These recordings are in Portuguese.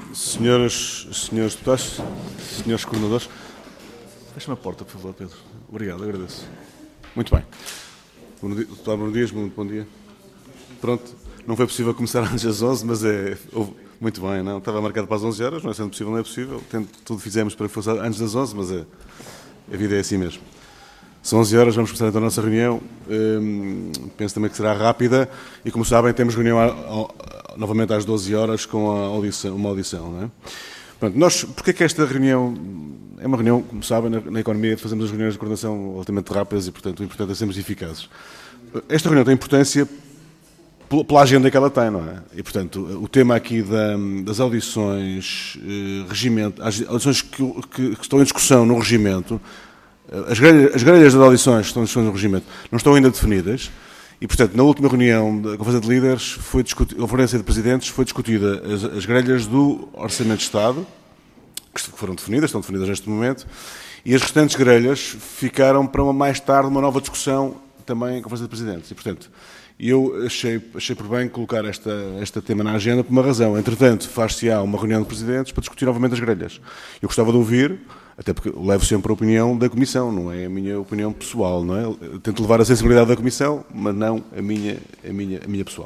Senhores deputados, senhores coordenadores, feche-me a porta, por favor, Pedro. Obrigado, agradeço. Muito bem. Deputado Bruno Dias, muito bom dia. Pronto, não foi possível começar antes das 11, mas muito bem, não? Estava marcado para as 11 horas, não é sendo possível, não é possível. Tudo fizemos para que fosse antes das 11, mas a vida é assim mesmo. São 11 horas, vamos começar então a nossa reunião. Penso também que será rápida e, como sabem, temos reunião novamente às 12 horas com uma audição, não é? Pronto, porque é que esta reunião é uma reunião, como sabem, na economia fazemos as reuniões de coordenação relativamente rápidas e, portanto, o importante é sermos eficazes. Esta reunião tem importância pela agenda que ela tem, não é? E, portanto, o tema aqui das audições, as audições que estão em discussão no regimento, as grelhas das audições que estão em discussão no regimento não estão ainda definidas e, portanto, na última reunião da Conferência de Líderes, a Conferência de Presidentes, foi discutida as grelhas do Orçamento de Estado, que foram definidas, estão definidas neste momento, e as restantes grelhas ficaram para mais tarde uma nova discussão também em Conferência de Presidentes. E, portanto, eu achei por bem colocar este tema na agenda por uma razão. Entretanto, far-se-á uma reunião de Presidentes para discutir novamente as grelhas. Eu gostava de ouvir, até porque levo sempre a opinião da Comissão, não é a minha opinião pessoal, não é? Eu tento levar a sensibilidade da Comissão, mas não a minha pessoal.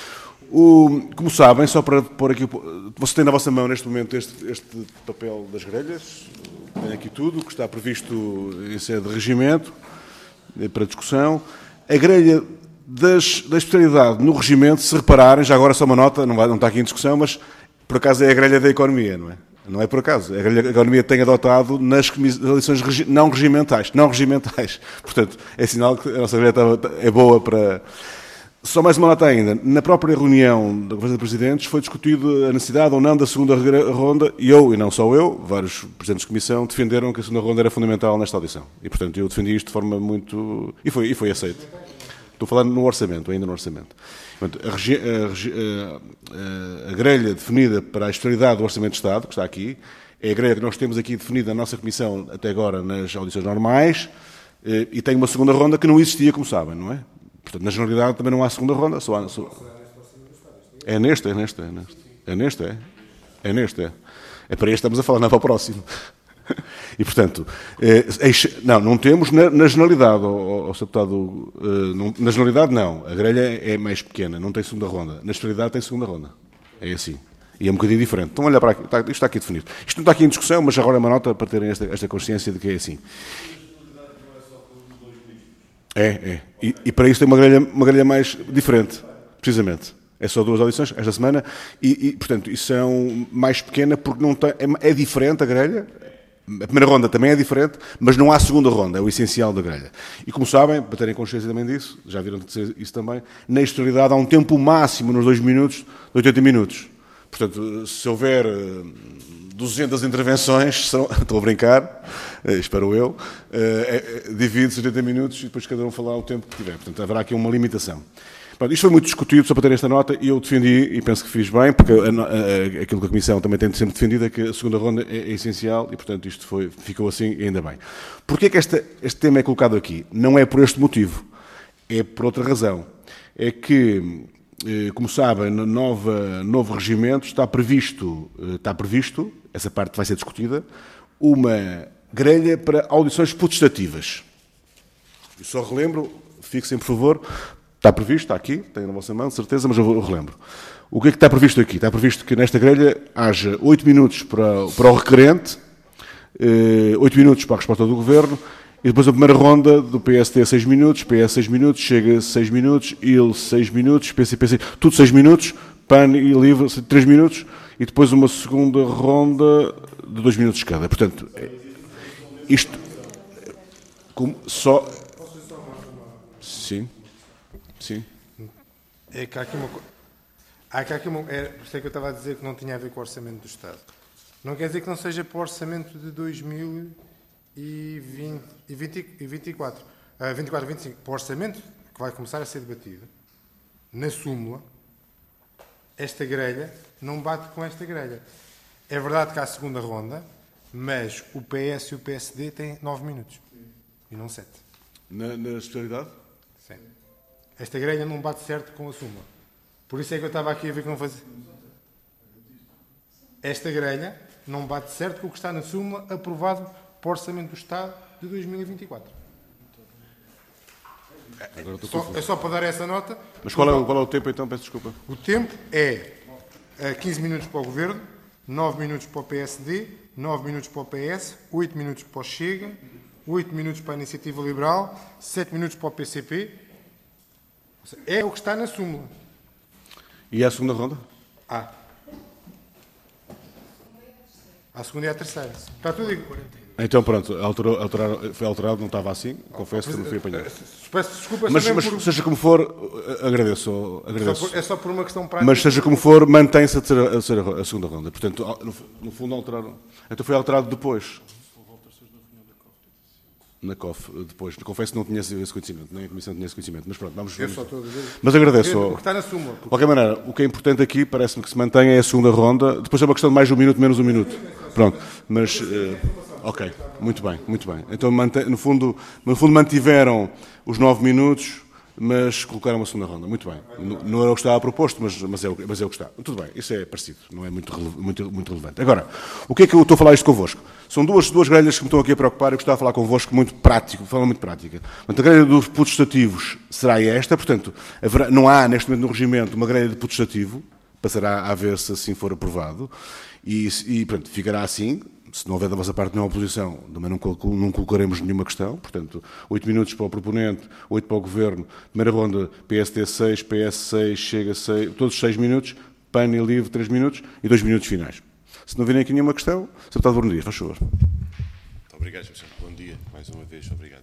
Como sabem, só para pôr aqui, você tem na vossa mão neste momento este papel das grelhas, tem aqui tudo, que está previsto em sede de regimento, para discussão. A grelha da especialidade no regimento, se repararem, já agora só uma nota, não está aqui em discussão, mas por acaso é a grelha da economia, não é? Não é por acaso. A economia tem adotado nas eleições não regimentais. Portanto, é sinal que a nossa grelha é boa para... Só mais uma nota ainda. Na própria reunião da Conferência de Presidentes foi discutido a necessidade ou não da segunda ronda e eu, e não só eu, vários presidentes de comissão defenderam que a segunda ronda era fundamental nesta audição. E, portanto, eu defendi isto de forma muito... E foi aceito. Estou a falar no orçamento, ainda no orçamento. Portanto, a grelha definida para a especialidade do Orçamento de Estado, que está aqui, é a grelha que nós temos aqui definida na nossa Comissão até agora nas audições normais, e tem uma segunda ronda que não existia, como sabem, não é? Portanto, na generalidade também não há segunda ronda, só há... É neste. É para este estamos a falar, não é para o próximo. E, portanto, não temos na generalidade, ao deputado, na generalidade não, a grelha é mais pequena, não tem segunda ronda, na especialidade tem segunda ronda, é assim, e é um bocadinho diferente. Então, olha para aqui, isto está aqui definido. Isto não está aqui em discussão, mas agora é uma nota para terem esta consciência de que é assim. E para isso tem uma grelha mais diferente, precisamente. É só 2 audições esta semana e portanto, isso são mais pequena porque não tem, é diferente a grelha. A primeira ronda também é diferente, mas não há segunda ronda, é o essencial da grelha. E como sabem, para terem consciência também disso, já viram dizer isso também, na exterioridade há um tempo máximo nos 2 minutos de 80 minutos. Portanto, se houver 200 intervenções, estou a brincar, espero eu, divide-se 80 minutos e depois cada um falar o tempo que tiver. Portanto, haverá aqui uma limitação. Pronto, isto foi muito discutido, só para ter esta nota, e eu defendi, e penso que fiz bem, porque aquilo que a Comissão também tem sempre defendido é que a segunda ronda é essencial, e portanto isto ficou assim, e ainda bem. Porquê é que este tema é colocado aqui? Não é por este motivo, é por outra razão. É que, como sabem, no novo regimento está previsto, essa parte vai ser discutida, uma grelha para audições potestativas. Eu só relembro, fixem por favor... Está previsto, está aqui, tem na vossa mão, de certeza, mas eu relembro. O que é que está previsto aqui? Está previsto que nesta grelha haja 8 minutos para o requerente, 8 minutos para a resposta do Governo, e depois a primeira ronda do PST 6 minutos, PS 6 minutos, Chega 6 minutos, IL 6 minutos, PCP 6, tudo 6 minutos, PAN e LIVRE 3 minutos, e depois uma segunda ronda de 2 minutos cada. Portanto, isto... Como só... Sim. Sim. É que há aqui uma por isso é que eu estava a dizer que não tinha a ver com o Orçamento do Estado. Não quer dizer que não seja para o Orçamento de 2024. 24-25. Para o Orçamento que vai começar a ser debatido, na súmula, esta grelha não bate com esta grelha. É verdade que há a segunda ronda, mas o PS e o PSD têm 9 minutos. E não 7. Na especialidade? Sim. Esta grelha não bate certo com a súmula. Por isso é que eu estava aqui a ver que não fazia. esta grelha não bate certo com o que está na súmula aprovado para o Orçamento do Estado de 2024. Agora estou confuso. É só para dar essa nota. Mas qual é o tempo, então? Peço desculpa. O tempo é 15 minutos para o Governo, 9 minutos para o PSD, 9 minutos para o PS, 8 minutos para o Chega, 8 minutos para a Iniciativa Liberal, 7 minutos para o PCP. É o que está na súmula. E é a segunda ronda? A segunda e a terceira. Está tudo igual. Então, pronto, foi alterado, não estava assim, confesso que não fui apanhado. Peço desculpa, Mas seja como for, agradeço. É só por uma questão prática. Mas seja como for, mantém-se a segunda ronda. Portanto, no fundo, alteraram. Então foi alterado depois. Na COF, depois. Confesso que não tinha esse conhecimento, nem a Comissão tinha esse conhecimento. Mas pronto, vamos ver. Mas agradeço. O que está na súmula. De qualquer maneira, o que é importante aqui, parece-me que se mantenha é a segunda ronda. Depois é uma questão de mais um minuto, menos um minuto. Pronto. Mas. Ok, muito bem, muito bem. Então, no fundo mantiveram os 9 minutos, mas colocaram uma segunda ronda. Muito bem. Não era o que estava proposto, mas é o que está. Tudo bem, isso é parecido, não é muito relevante. Agora, o que é que eu estou a falar isto convosco? São duas grelhas que me estão aqui a preocupar e eu gostava de falar convosco muito prático, de forma muito prática. Portanto, a grelha dos putestativos será esta, portanto, não há neste momento no regimento uma grelha de putestativo, passará a ver se assim for aprovado, e pronto, ficará assim. Se não houver da vossa parte nenhuma oposição, também não colocaremos nenhuma questão. Portanto, 8 minutos para o proponente, 8 para o Governo. Primeira ronda, PSD 6, PS 6, Chega 6, todos 6 minutos. PAN e LIVRE 3 minutos e 2 minutos finais. Se não virem aqui nenhuma questão, Sr. Deputado Bruno Dias, faz favor. Muito obrigado, Sr. Presidente. Bom dia, mais uma vez, obrigado.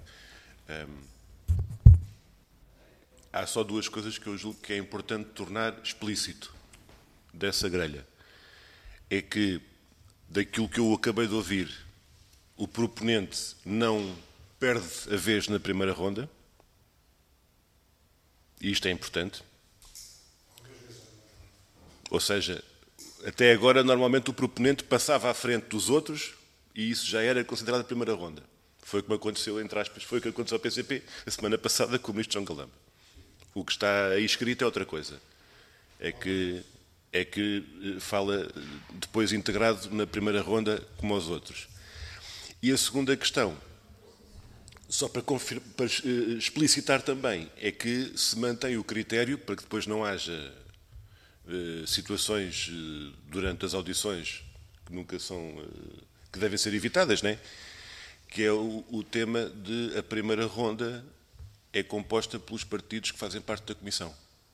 Há só duas coisas que eu julgo que é importante tornar explícito dessa grelha. É que, daquilo que eu acabei de ouvir, o proponente não perde a vez na primeira ronda, e isto é importante. Ou seja, até agora, normalmente, o proponente passava à frente dos outros e isso já era considerado a primeira ronda. Foi o que me aconteceu, entre aspas, foi o que aconteceu ao PCP a semana passada com o ministro João Galamba. O que está aí escrito é outra coisa. É que fala depois integrado na primeira ronda como aos outros. E a segunda questão, só para explicitar também, é que se mantém o critério para que depois não haja situações durante as audições que nunca são, que devem ser evitadas, não é? Que é o tema de a primeira ronda é composta pelos partidos que fazem parte da Comissão.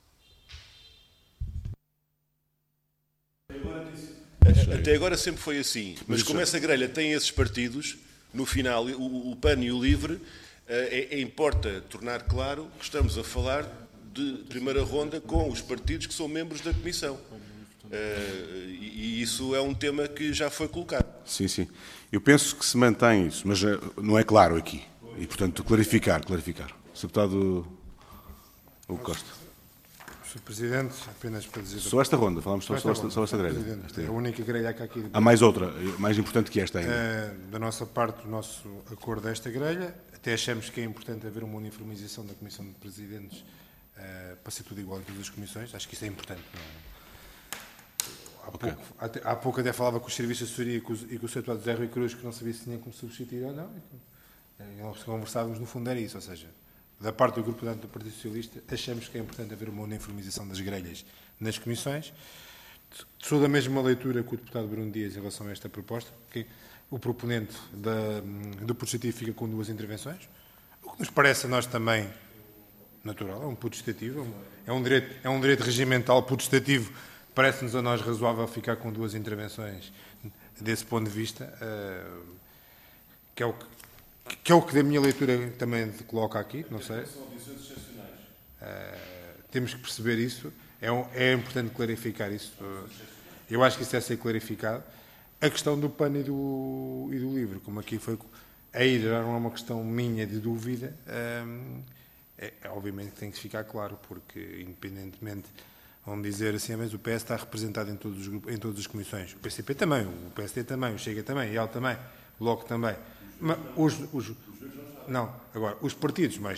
Até agora sempre foi assim, mas como essa grelha tem esses partidos, no final, o PAN e o LIVRE, importa tornar claro que estamos a falar de primeira ronda com os partidos que são membros da Comissão. E isso é um tema que já foi colocado. Sim, sim. Eu penso que se mantém isso, mas não é claro aqui. E, portanto, clarificar. Sr. Deputado Hugo Costa. Sr. Presidente, apenas para dizer... Só esta ronda, falamos só esta grelha. É a única grelha que há aqui. Há mais outra, mais importante que esta ainda. Da nossa parte, o nosso acordo desta grelha, até achamos que é importante haver uma uniformização da Comissão de Presidentes para ser tudo igual em todas as comissões. Acho que isso é importante. Há pouco até falava com os serviços de assessoria e com o Sr. Deputado José Rui Cruz que não sabia se tinha como substituir ou não. E nós conversávamos, no fundo, era isso. Ou seja, da parte do Grupo do Partido Socialista, achamos que é importante haver uma uniformização das grelhas nas comissões. Sou da mesma leitura que o deputado Bruno Dias em relação a esta proposta, que o proponente do putestativo fica com 2 intervenções, o que nos parece a nós também natural, é um putestativo, é um direito regimental putestativo, parece-nos a nós razoável ficar com 2 intervenções desse ponto de vista, que é o que da minha leitura também coloca aqui, não sei. Temos que perceber isso, é importante clarificar isso. Eu acho que isso deve ser clarificado. A questão do PAN e do LIVRE, como aqui foi, aí já não é uma questão minha de dúvida, obviamente que tem que ficar claro, porque independentemente, vamos dizer assim, mas o PS está representado em todas as comissões, o PCP também, o PSD também, o Chega também, o IAL também, o Bloco também. Mas agora, os partidos mais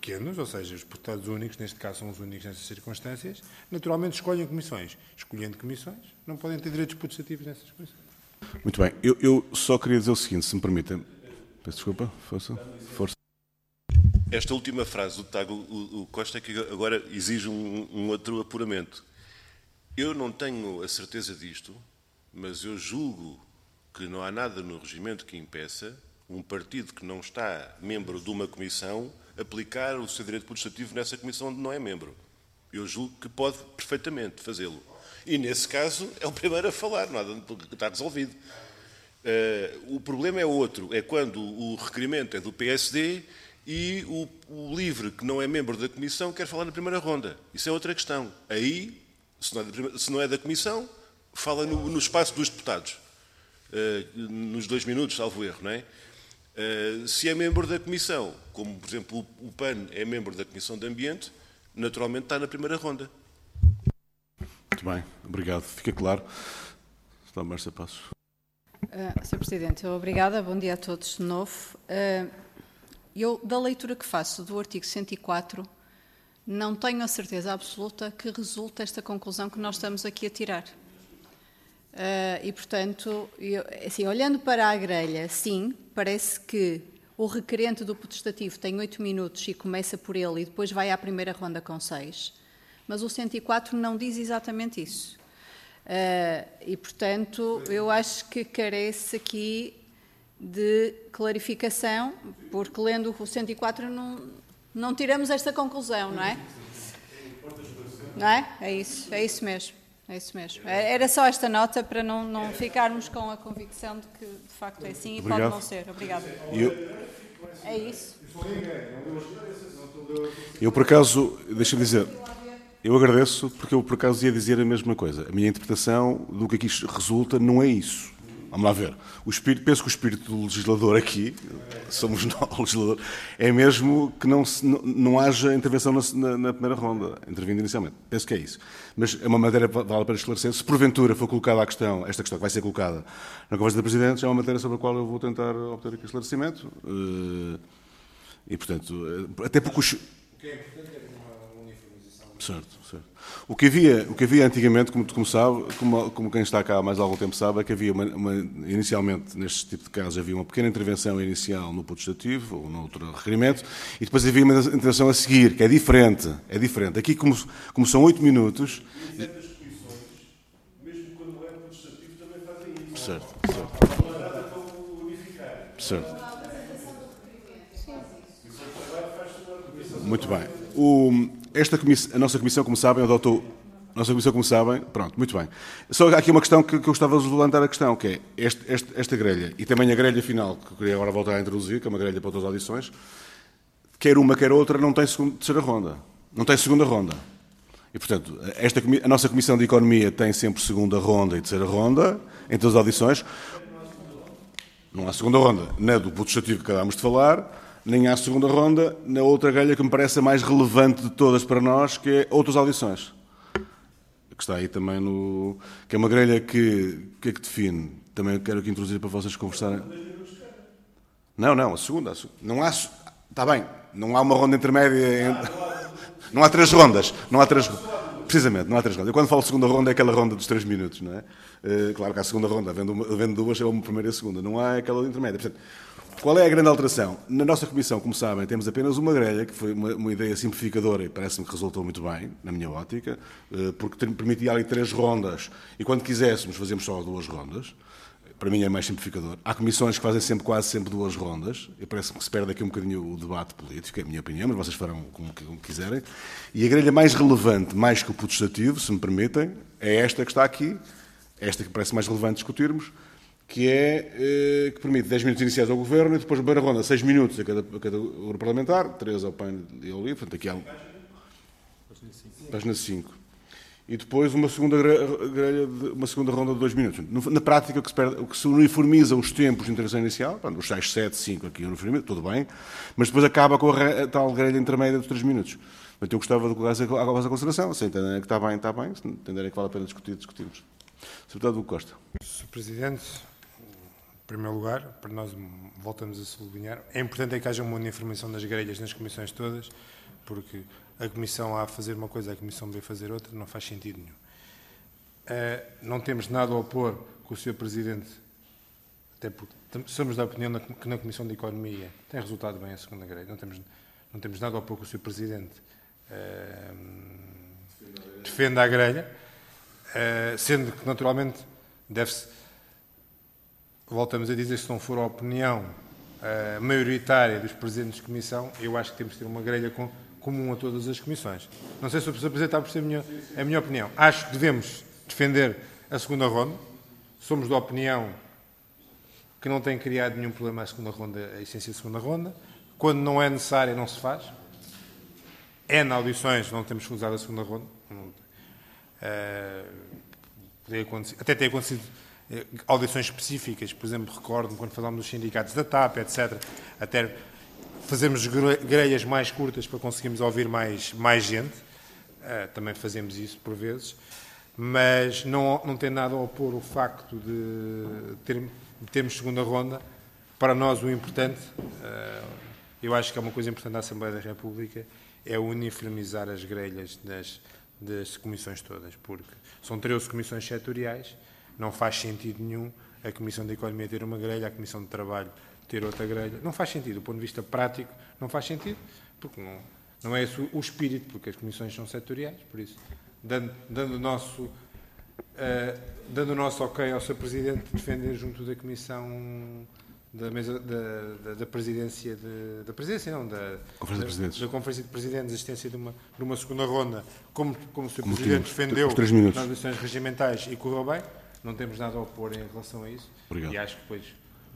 pequenos, ou seja, os deputados únicos, neste caso são os únicos nestas circunstâncias, naturalmente escolhem comissões. Escolhendo comissões, não podem ter direitos putestativos nessas comissões. Muito bem. Eu só queria dizer o seguinte, se me permitem. Peço desculpa, força. Esta última frase do Tago o Costa é que agora exige um outro apuramento. Eu não tenho a certeza disto, mas eu julgo que não há nada no regimento que impeça um partido que não está membro de uma comissão aplicar o seu direito putestativo nessa comissão onde não é membro. Eu julgo que pode perfeitamente fazê-lo. E, nesse caso, é o primeiro a falar, nada, está resolvido. O problema é outro, é quando o requerimento é do PSD e o LIVRE, que não é membro da comissão, quer falar na primeira ronda. Isso é outra questão. Aí, se não é da comissão, fala no espaço dos deputados. Nos 2 minutos, salvo erro, não é? Se é membro da comissão, como, por exemplo, o PAN é membro da Comissão de Ambiente, naturalmente está na primeira ronda. Muito bem, obrigado. Fica claro. Está Márcia Passos. Sr. Presidente, obrigada. Bom dia a todos de novo. Eu, da leitura que faço do artigo 104, não tenho a certeza absoluta que resulta esta conclusão que nós estamos aqui a tirar. E, portanto, assim, olhando para a grelha, sim, parece que o requerente do potestativo tem 8 minutos e começa por ele e depois vai à primeira ronda com 6, mas o 104 não diz exatamente isso. E, portanto, eu acho que carece aqui de clarificação, porque lendo o 104 não tiramos esta conclusão, não é? Não é? É isso mesmo. É isso mesmo. Era só esta nota para não ficarmos com a convicção de que de facto é assim. Obrigado. E pode não ser. Obrigado. É isso. Eu, por acaso, deixa-me dizer, eu agradeço porque eu, por acaso, ia dizer a mesma coisa. A minha interpretação do que aqui resulta não é isso. Vamos lá ver. Penso que o espírito do legislador aqui, somos nós, o legislador, é mesmo que não haja intervenção na primeira ronda, intervindo inicialmente. Penso que é isso. Mas é uma matéria que vale para esclarecer. Se porventura for colocada esta questão que vai ser colocada na Conversa de Presidentes, é uma matéria sobre a qual eu vou tentar obter aqui esclarecimento. E, portanto, até porque o que é importante é uma uniformização. Certo. O que havia antigamente, como sabe, como quem está cá há mais algum tempo sabe, é que havia inicialmente, neste tipo de casos, havia uma pequena intervenção inicial no potestativo ou no outro requerimento e depois havia uma intervenção a seguir, que é diferente. Aqui, como são 8 minutos... E certas comissões, mesmo quando não é potestativo, também fazem isso. Certo. Não há nada para unificar. Certo. Muito bem. A nossa comissão, como sabem, adotou... Pronto, muito bem. Só há aqui uma questão que eu gostava de levantar a questão, que é esta grelha, e também a grelha final, que eu queria agora voltar a introduzir, que é uma grelha para outras audições, quer uma, quer outra, não tem terceira ronda. Não tem segunda ronda. E, portanto, a nossa Comissão de Economia tem sempre segunda ronda e terceira ronda, em todas as audições. Não há segunda ronda, na do potestativo que acabámos de falar, nem há segunda ronda na outra grelha que me parece a mais relevante de todas para nós, que é outras audições. Que está aí também que é uma grelha que define. Também quero aqui introduzir para vocês conversarem. Não, a segunda. Não há... Está bem, não há uma ronda intermédia. Não há 3 rondas. Precisamente, não há 3 rondas. Eu quando falo segunda ronda é aquela ronda dos 3 minutos, não é? Claro que há a segunda ronda, havendo duas, é uma primeira e a segunda. Não há aquela intermédia. Portanto, qual é a grande alteração? Na nossa comissão, como sabem, temos apenas uma grelha, que foi uma ideia simplificadora e parece-me que resultou muito bem, na minha ótica, porque permitia ali 3 rondas e quando quiséssemos fazíamos só 2 rondas. Para mim é mais simplificador. Há comissões que fazem quase sempre 2 rondas e parece-me que se perde aqui um bocadinho o debate político, é a minha opinião, mas vocês farão como quiserem. E a grelha mais relevante, mais que o potestativo, se me permitem, é esta que está aqui, esta que parece mais relevante discutirmos, que permite 10 minutos iniciais ao Governo e depois na primeira ronda 6 minutos a cada grupo parlamentar, 3 ao PAN e ao LIVRE, portanto aqui há página 5. E depois uma segunda ronda de 2 minutos. Na prática, o que se uniformiza os tempos de intervenção inicial, os 6, 7, 5 aqui uniformiza, tudo bem, mas depois acaba com a tal grelha intermédia de 3 minutos. Portanto, eu gostava de colocar a vossa consideração. Se entenderem que está bem, se entenderem que vale a pena discutirmos. Sr. Deputado Hugo Costa. Sr. Presidente, primeiro lugar, para nós voltamos a sublinhar, é importante que haja uma uniformização das grelhas nas comissões todas, porque a Comissão A fazer uma coisa, a Comissão B fazer outra, não faz sentido nenhum. Não temos nada a opor com o Sr. Presidente, até porque somos da opinião que na Comissão de Economia tem resultado bem a segunda grelha, não temos nada a opor com o Sr. Presidente defenda a grelha, sendo que naturalmente deve-se, voltamos a dizer, se não for a opinião maioritária dos Presidentes de Comissão, eu acho que temos de ter uma grelha comum a todas as comissões. Não sei se o Sr. Presidente está a perceber a minha opinião. Acho que devemos defender a segunda ronda. Somos da opinião que não tem criado nenhum problema a segunda ronda, a essência da segunda ronda. Quando não é necessária, não se faz. Na audições, não temos usado a segunda ronda. Até tem acontecido audições específicas, por exemplo, recordo-me quando falámos dos sindicatos da TAP, etc. Até fazemos grelhas mais curtas para conseguirmos ouvir mais gente. Também fazemos isso por vezes. Mas não tem nada a opor o facto de termos segunda ronda. Para nós o importante, eu acho que é uma coisa importante da Assembleia da República, é uniformizar as grelhas das comissões todas, porque são 13 comissões setoriais, não faz sentido nenhum a Comissão de Economia ter uma grelha, a Comissão de Trabalho ter outra grelha. Não faz sentido, do ponto de vista prático, não faz sentido, porque não é esse o espírito, porque as comissões são setoriais, por isso, dando o nosso ok ao Sr. Presidente defender junto da Comissão da mesa da presidência da Conferência de Presidentes, a existência de uma segunda ronda, como o Sr. Presidente defendeu nas eleições regimentais e correu bem, não temos nada a opor em relação a isso. Obrigado. E acho que depois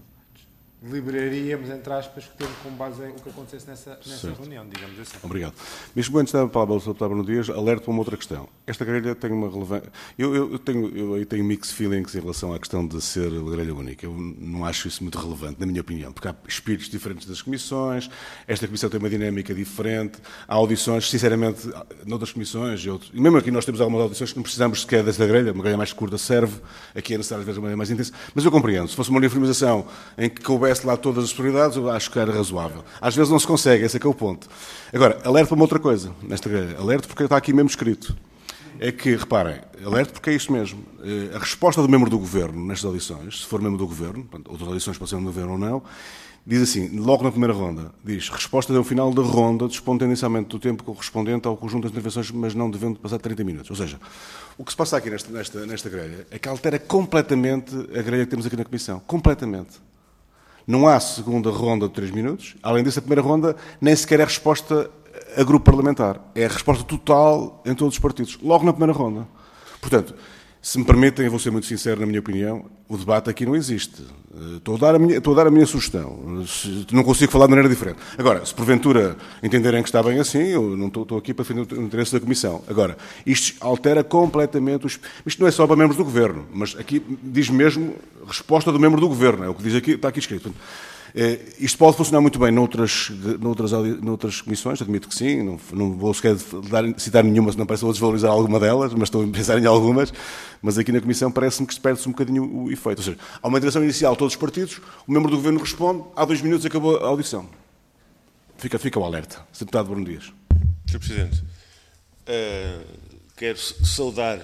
deliberaríamos, entre aspas, que temos como base o que acontecesse nessa reunião, digamos assim. Obrigado. Mesmo antes da palavra ao Sr. Deputado Bruno Dias, alerto para uma outra questão. Esta grelha tem uma relevância... Eu tenho mixed feelings em relação à questão de ser a grelha única. Eu não acho isso muito relevante, na minha opinião, porque há espíritos diferentes das comissões, esta comissão tem uma dinâmica diferente, há audições, sinceramente, noutras comissões, e mesmo aqui nós temos algumas audições que não precisamos sequer desta grelha, uma grelha mais curta serve, aqui é necessário às vezes uma grelha mais intensa, mas eu compreendo, se fosse uma uniformização em que coubesse lá todas as prioridades, eu acho que era razoável. Às vezes não se consegue, esse é que é o ponto. Agora, alerto para uma outra coisa, nesta grelha. Alerto porque está aqui mesmo escrito. É que, reparem, alerto porque é isto mesmo. A resposta do membro do Governo nestas audições, se for membro do Governo, outras audições podem ser membro do Governo ou não, diz assim, logo na primeira ronda, diz, resposta ao final da ronda, dispõe tendencialmente do tempo correspondente ao conjunto das intervenções, mas não devendo passar 30 minutos. Ou seja, o que se passa aqui nesta grelha é que altera completamente a grelha que temos aqui na Comissão. Completamente. Não há segunda ronda de 3 minutos. Além disso, a primeira ronda nem sequer é resposta a grupo parlamentar. É a resposta total em todos os partidos. Logo na primeira ronda. Portanto, se me permitem, eu vou ser muito sincero na minha opinião, o debate aqui não existe. Estou a dar a minha sugestão. Não consigo falar de maneira diferente. Agora, se porventura entenderem que está bem assim, eu não estou aqui para defender o interesse da Comissão. Agora, isto altera completamente... Isto não é só para membros do Governo, mas aqui diz mesmo resposta do membro do Governo. É o que diz aqui, está aqui escrito. Isto pode funcionar muito bem noutras comissões, admito que sim, não vou sequer citar nenhuma, se não parece, vou desvalorizar alguma delas, mas estou a pensar em algumas, mas aqui na Comissão parece-me que perde-se um bocadinho o efeito. Ou seja, há uma interação inicial de todos os partidos, o membro do Governo responde, há 2 minutos acabou a audição. Fica o alerta. Sr. Deputado Bruno Dias. Sr. Presidente, quero saudar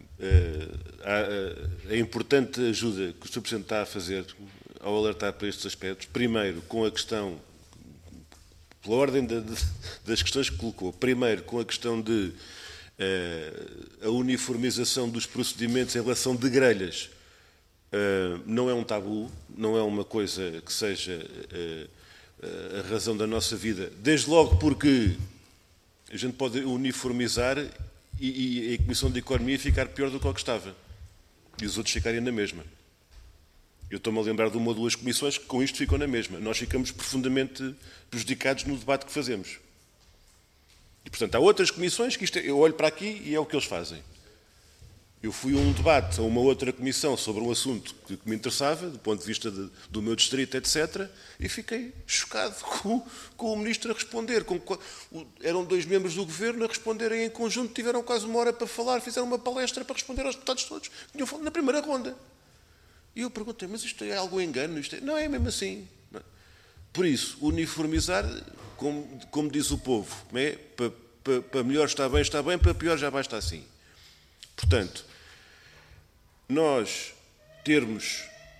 a importante ajuda que o Sr. Presidente está a fazer ao alertar para estes aspectos, primeiro com a questão, pela ordem das questões que colocou, primeiro com a questão de a uniformização dos procedimentos em relação de grelhas. Não é um tabu, não é uma coisa que seja a razão da nossa vida, desde logo porque a gente pode uniformizar e a Comissão de Economia ficar pior do que o que estava, e os outros ficarem na mesma. Eu estou-me a lembrar de uma ou 2 comissões que com isto ficam na mesma. Nós ficamos profundamente prejudicados no debate que fazemos. E, portanto, há outras comissões que eu olho para aqui e é o que eles fazem. Eu fui a um debate, a uma outra comissão sobre um assunto que me interessava, do ponto de vista do meu distrito, etc., e fiquei chocado com o Ministro a responder. Eram 2 membros do Governo a responderem em conjunto, tiveram quase 1 hora para falar, fizeram uma palestra para responder aos deputados todos que tinham falado na primeira ronda. E eu perguntei, mas isto é algum engano? Não é mesmo assim. Por isso, uniformizar, como diz o povo, para melhor está bem, para pior já basta assim. Portanto, nós termos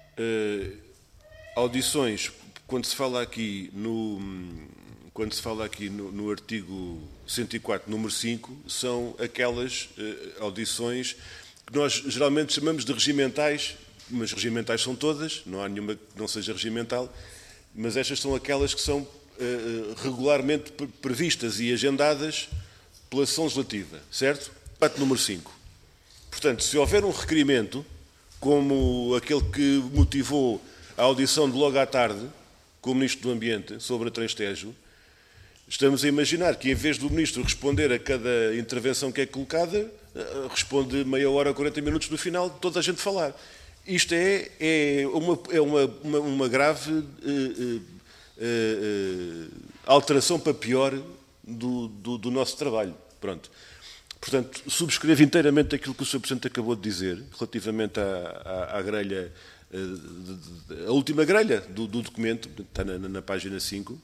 audições, quando se fala aqui no artigo 104, número 5, são aquelas audições que nós geralmente chamamos de regimentais, mas regimentais são todas, não há nenhuma que não seja regimental, mas estas são aquelas que são regularmente previstas e agendadas pela sessão legislativa, certo? Parte número 5. Portanto, se houver um requerimento, como aquele que motivou a audição de logo à tarde, com o Ministro do Ambiente, sobre a Transtejo, estamos a imaginar que, em vez do Ministro responder a cada intervenção que é colocada, responde meia hora, 40 minutos no final, toda a gente falar. Isto é uma grave alteração para pior do nosso trabalho. Pronto. Portanto, subscrevo inteiramente aquilo que o Sr. Presidente acabou de dizer, relativamente à grelha, a última grelha do documento, está na página 5,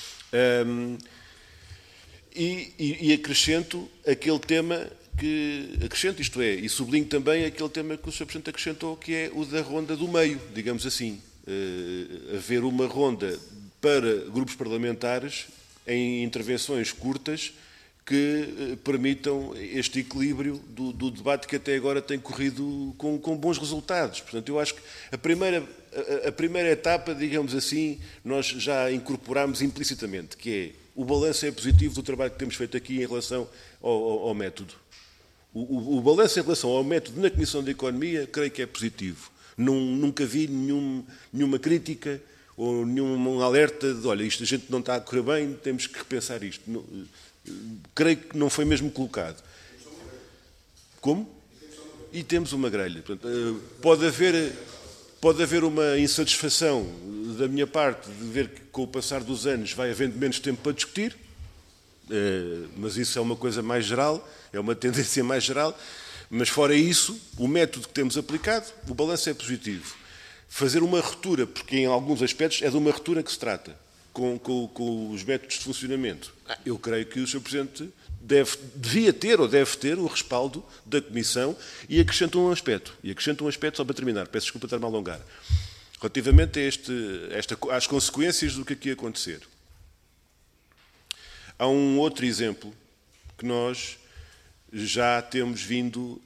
e acrescento aquele tema isto é, e sublinho também aquele tema que o Sr. Presidente acrescentou, que é o da ronda do meio, digamos assim. Haver uma ronda para grupos parlamentares em intervenções curtas que permitam este equilíbrio do debate que até agora tem corrido com bons resultados. Portanto, eu acho que a primeira etapa, digamos assim, nós já incorporámos implicitamente, que é o balanço é positivo do trabalho que temos feito aqui em relação ao método. O balanço em relação ao método na Comissão de Economia, creio que é positivo. Nunca vi nenhuma crítica ou nenhum alerta de, olha, isto a gente não está a correr bem, temos que repensar isto. Creio que não foi mesmo colocado. Como? E temos uma grelha. Portanto, pode haver uma insatisfação da minha parte de ver que, com o passar dos anos, vai havendo menos tempo para discutir, mas isso é uma coisa mais geral, é uma tendência mais geral. Mas, fora isso, o método que temos aplicado, o balanço é positivo. Fazer uma ruptura, porque em alguns aspectos é de uma ruptura que se trata, com os métodos de funcionamento. Eu creio que o Sr. Presidente devia ter ou deve ter o respaldo da Comissão, e acrescento um aspecto só para terminar, peço desculpa estar-me a alongar, relativamente às consequências do que aqui acontecer. Há um outro exemplo que nós já temos vindo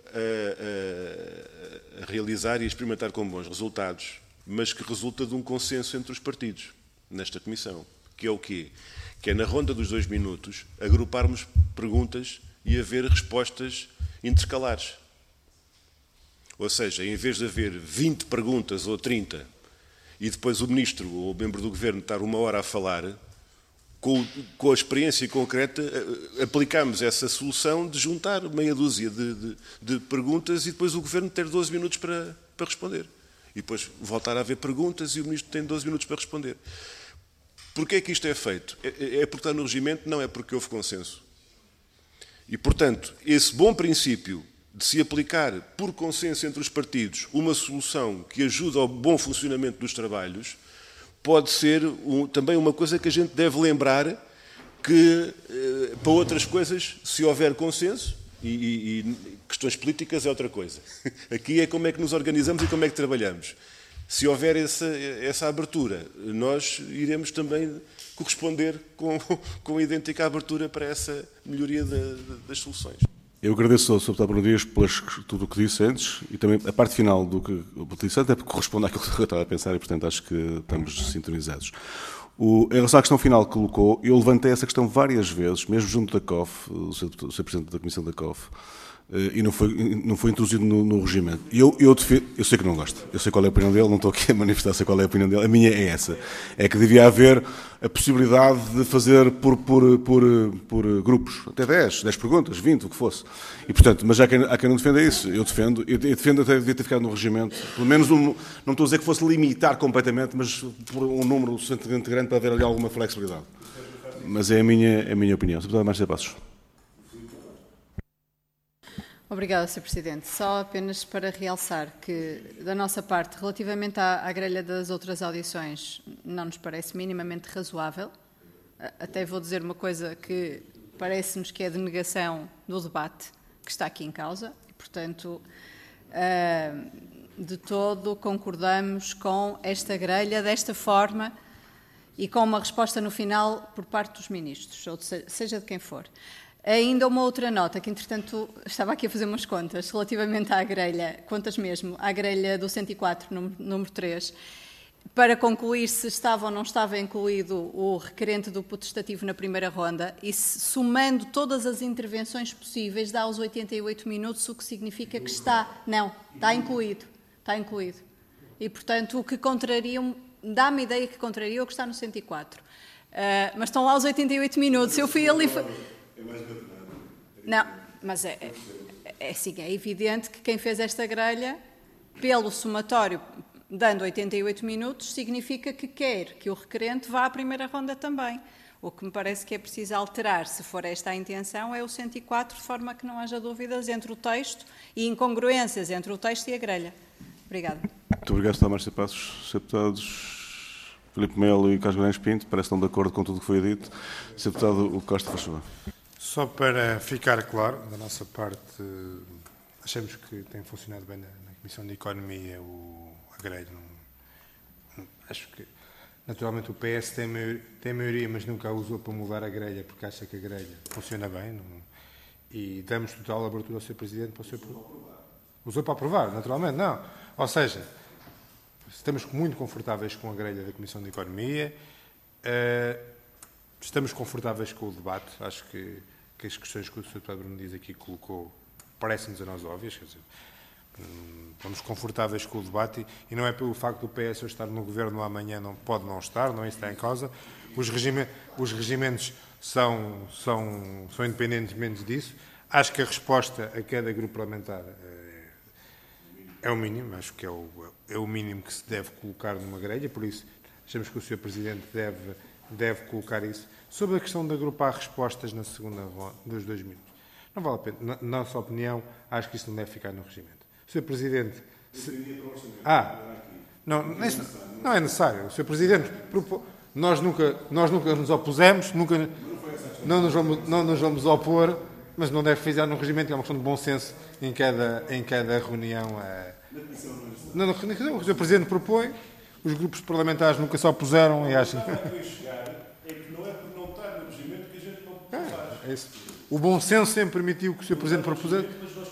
a realizar e a experimentar com bons resultados, mas que resulta de um consenso entre os partidos nesta Comissão, que é o quê? Que é, na ronda dos 2 minutos, agruparmos perguntas e haver respostas intercalares. Ou seja, em vez de haver 20 perguntas ou 30 e depois o Ministro ou o membro do Governo estar 1 hora a falar, com a experiência concreta, aplicamos essa solução de juntar meia dúzia de perguntas e depois o Governo ter 12 minutos para responder. E depois voltar a haver perguntas e o Ministro tem 12 minutos para responder. Porquê é que isto é feito? É porque está no regimento, não é porque houve consenso. E, portanto, esse bom princípio de se aplicar por consenso entre os partidos uma solução que ajuda ao bom funcionamento dos trabalhos pode ser também uma coisa que a gente deve lembrar, que para outras coisas, se houver consenso, e questões políticas é outra coisa. Aqui é como é que nos organizamos e como é que trabalhamos. Se houver essa abertura, nós iremos também corresponder com idêntica abertura para essa melhoria das soluções. Eu agradeço ao Sr. Deputado Bruno Dias por tudo o que disse antes e também a parte final do que disse antes, é porque corresponde àquilo que eu estava a pensar e, portanto, acho que estamos sintonizados. Em relação à questão final que colocou, eu levantei essa questão várias vezes, mesmo junto da COF, o Sr. Presidente da Comissão da COF, e não foi introduzido no regimento. Eu sei que não gosto, eu sei qual é a opinião dele, não estou aqui a manifestar, sei qual é a opinião dele. A minha é essa, é que devia haver a possibilidade de fazer por grupos, até 10 perguntas, 20, o que fosse. E, portanto, mas há quem não defenda isso, eu defendo até devia ter ficado no regimento, pelo menos, não estou a dizer que fosse limitar completamente, mas por um número suficientemente grande para haver ali alguma flexibilidade. Mas é a minha opinião. Sr. Deputado Marcelo Passos. Obrigada, Sr. Presidente. Só apenas para realçar que, da nossa parte, relativamente à grelha das outras audições, não nos parece minimamente razoável. Até vou dizer uma coisa que parece-nos que é de negação do debate que está aqui em causa. E, portanto, de todo concordamos com esta grelha desta forma e com uma resposta no final por parte dos ministros, ou seja de quem for. Ainda uma outra nota, que entretanto estava aqui a fazer umas contas, relativamente à grelha, contas mesmo, à grelha do 104, número 3, para concluir se estava ou não estava incluído o requerente do potestativo na primeira ronda, e somando todas as intervenções possíveis, dá os 88 minutos, o que significa que está incluído. Está incluído. E, portanto, o que contraria, dá-me a ideia que contraria o que está no 104. Mas estão lá os 88 minutos. Eu fui ali... Não, mas assim, é evidente que quem fez esta grelha, pelo somatório, dando 88 minutos, significa que quer que o requerente vá à primeira ronda também. O que me parece que é preciso alterar, se for esta a intenção, é o 104, de forma que não haja dúvidas entre o texto e incongruências entre o texto e a grelha. Obrigada. Muito obrigado, Sr. Márcia Passos. Sr. Deputados Filipe Melo e Carlos Guimarães Pinto, parece que estão de acordo com tudo o que foi dito. Sr. Deputado Hugo Costa, faz favor. Só para ficar claro, da nossa parte, achamos que tem funcionado bem na Comissão de Economia a grelha. Acho que, naturalmente, o PS tem maioria, mas nunca a usou para mudar a grelha, porque acha que a grelha funciona bem. E damos total abertura ao Sr. Presidente para o Sr. Usou para aprovar, naturalmente, não. Ou seja, estamos muito confortáveis com a grelha da Comissão de Economia, estamos confortáveis com o debate. Acho que as questões que o Sr. Deputado Bruno Dias aqui colocou parecem-nos a nós óbvias. Quer dizer, estamos confortáveis com o debate e não é pelo facto do PS estar no governo amanhã, não pode não estar, não é isso que está em causa. Os regimentos são independentemente disso. Acho que a resposta a cada grupo parlamentar é o mínimo, acho que é o mínimo que se deve colocar numa grelha, por isso achamos que o Sr. Presidente deve colocar isso. Sobre a questão de agrupar respostas na segunda ronda dos 2 minutos, não vale a pena. Na nossa opinião, acho que isso não deve ficar no regimento. O Sr. Presidente... Não é necessário. O Sr. Presidente... Nós nunca nos opusemos, não nos vamos opor, mas não deve ficar no regimento, que é uma questão de bom senso em cada reunião. O Sr. Presidente propõe, os grupos parlamentares nunca se opuseram e acham... O bom senso sempre permitiu que o Sr. Presidente propusesse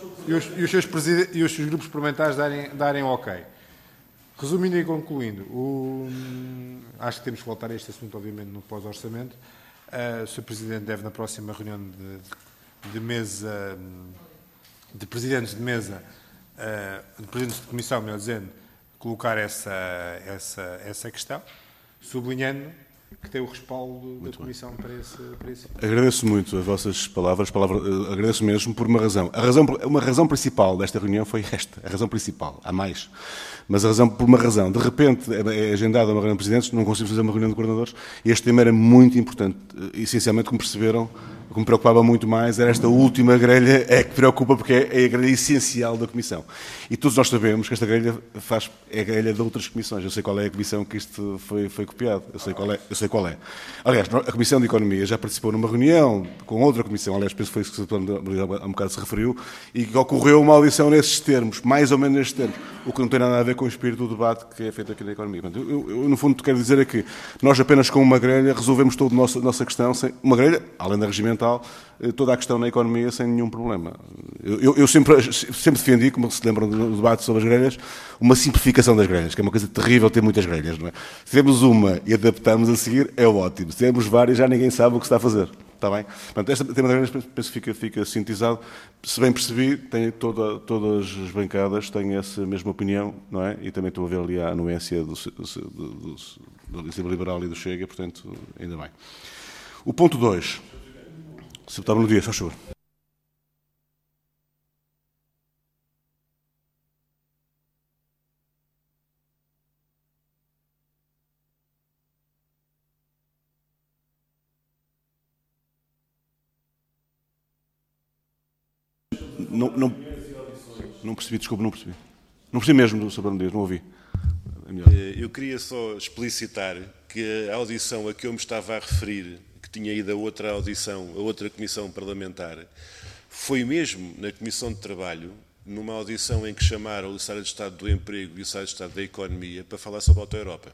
e os seus grupos parlamentares darem ok. Resumindo e concluindo, acho que temos que voltar a este assunto, obviamente, no pós-orçamento. O Sr. Presidente deve, na próxima reunião de mesa, de presidentes de mesa, de presidentes de comissão, melhor dizendo, colocar essa questão, sublinhando que tem o respaldo da Comissão para esse. Agradeço muito as vossas palavras, agradeço mesmo por uma razão. Uma razão principal desta reunião foi esta, a razão principal, há mais. Mas por uma razão, de repente é agendada uma reunião de presidentes, não conseguimos fazer uma reunião de coordenadores, e este tema era muito importante, essencialmente, como perceberam, o que me preocupava muito mais era esta última grelha, que preocupa porque é a grelha essencial da Comissão. E todos nós sabemos que esta grelha é a grelha de outras comissões. Eu sei qual é a comissão que isto foi copiado. Eu sei qual é. Aliás, a Comissão de Economia já participou numa reunião com outra comissão, aliás, penso que foi isso que o Sr. há um bocado se referiu, e que ocorreu uma audição nesses termos, mais ou menos nesses termos, o que não tem nada a ver com o espírito do debate que é feito aqui na Economia. Portanto, eu, no fundo, quero dizer é que nós apenas com uma grelha resolvemos toda a nossa questão, uma grelha, além da regimental, toda a questão na economia sem nenhum problema. Eu sempre defendi, como se lembram do debate sobre as grelhas, uma simplificação das grelhas, que é uma coisa terrível ter muitas grelhas, não é? Se temos uma e adaptamos a seguir, é ótimo. Se temos várias, já ninguém sabe o que está a fazer. Está bem? Portanto, este tema das grelhas penso que fica sintetizado. Se bem percebi, todas as bancadas têm essa mesma opinião, não é? E também estou a ver ali a anuência do Iniciativa Liberal e do Chega, portanto, ainda bem. O ponto 2. Sr. Deputado Bruno Dias, faz favor. Não percebi, desculpe, não percebi. Não percebi mesmo, Sr. Bruno Dias, não ouvi. Eu queria só explicitar que a audição a que eu me estava a referir, que tinha ido a outra audição, a outra comissão parlamentar, foi mesmo na Comissão de Trabalho, numa audição em que chamaram o Secretário de Estado do Emprego e o Secretário de Estado da Economia para falar sobre a Auto-Europa.